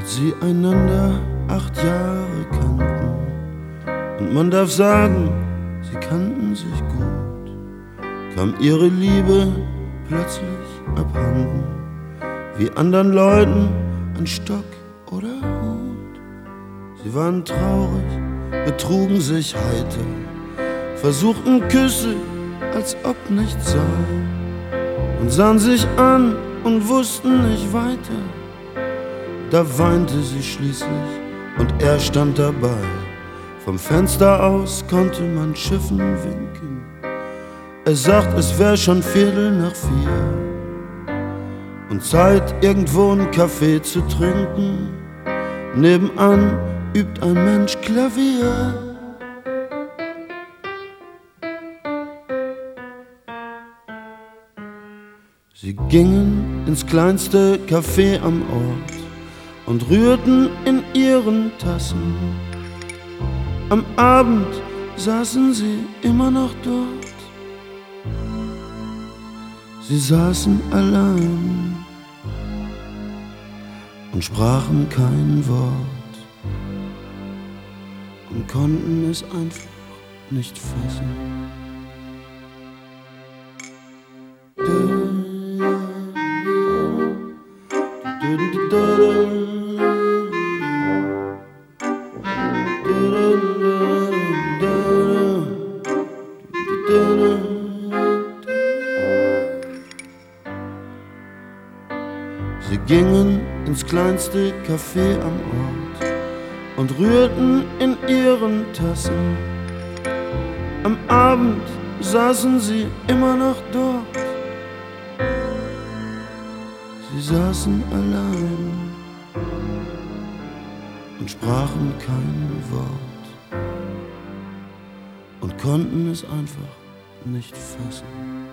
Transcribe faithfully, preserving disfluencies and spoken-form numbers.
Als sie einander acht Jahre kannten, und man darf sagen, sie kannten sich gut, kam ihre Liebe plötzlich abhanden, wie anderen Leuten ein Stock oder Hut. Sie waren traurig, betrugen sich heiter, versuchten Küsse, als ob nichts sei, und sahen sich an und wussten nicht weiter. Da weinte sie schließlich und er stand dabei. Vom Fenster aus konnte man Schiffen winken. Er sagt, es wär schon Viertel nach vier und Zeit, irgendwo einen Kaffee zu trinken. Nebenan übt ein Mensch Klavier. Sie gingen ins kleinste Café am Ort und rührten in ihren Tassen. Am Abend saßen sie immer noch dort. Sie saßen allein und sprachen kein Wort und konnten es einfach nicht fassen. Sie gingen ins kleinste Café am Ort und rührten in ihren Tassen. Am Abend saßen sie immer noch dort. Sie saßen allein und sprachen kein Wort und konnten es einfach nicht fassen.